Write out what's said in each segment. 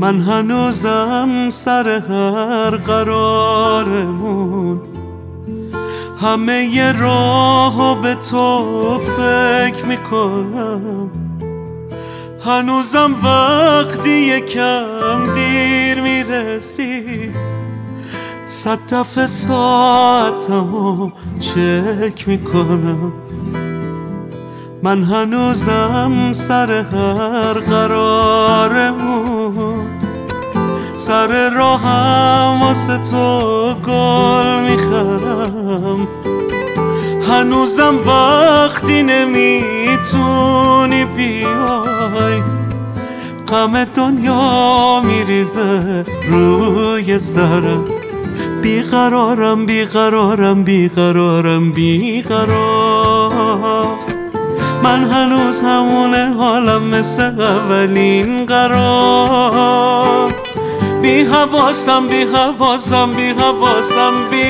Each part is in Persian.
من هنوزم سر هر قرارمون همه ی راهو به تو فکر میکنم. هنوزم وقتی یکم دیر میرسی 100 دفعه ساعتمو چک میکنم. من هنوزم سر هر قرارمون سر راهم واسه تو گل میخرم. هنوزم وقتی نمیتونی بیای غم دنیا میریزه روی سرم. بیقرارم بیقرارم بیقرارم بیقرار. من هنوز همونه حالم مثل اولین قرار. بی حواسم بی حواسم بی حواسم بی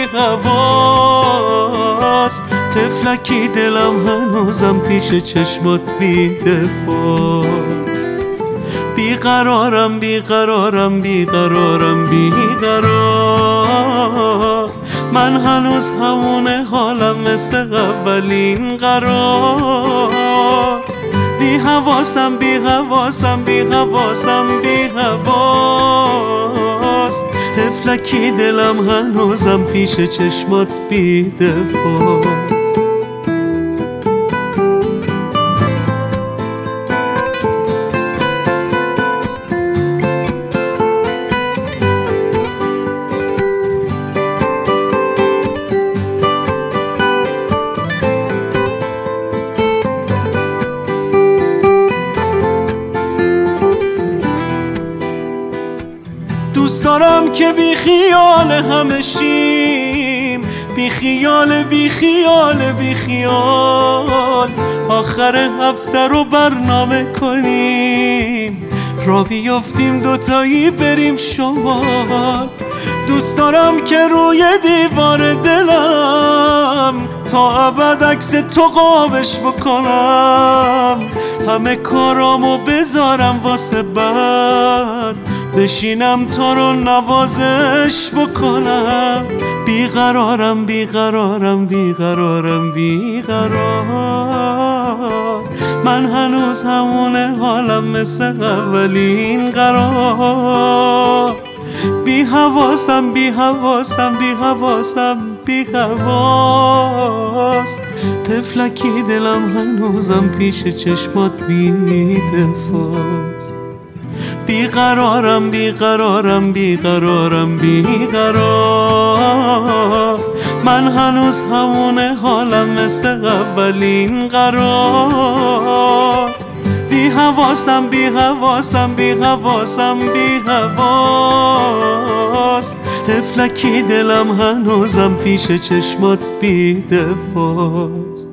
حواس. طفلکی دلم هنوزم پیش چشمات بی دفاست. بیقرارم بیقرارم بیقرارم بیقرار. من هنوز همونه حالم مثل اولین قرار. بی حواسم بی حواسم بی حواسم بی حواس. طفلکی دلم هنوزم پیش چشمات بی دفاست. دوست دارم که بی خیال همه شیم، بی خیال بی خیال بی خیال. آخر هفته رو برنامه کنیم، را بیافتیم دوتایی بریم شمال. دوست دارم که روی دیوار دلم تا ابد عکس تو قابش بکنم. همه کارامو بذارم واسه بعد بشینم تو رو نوازش بکنم. بیقرارم بیقرارم بیقرارم بیقرار. من هنوز همونه حالم مثل اولین قرار. بی حواسم بی حواسم بی حواسم بی حواس. طفلکی دلم هنوزم پیش چشمات بی دفاست. بیقرارم بیقرارم بیقرارم بیقرار. من هنوز همونه حالم مثل اولین قرار. بی حواسم بی حواسم بی حواسم بی حواس. طفلکی دلم هنوزم پیش چشمات بی دفاست.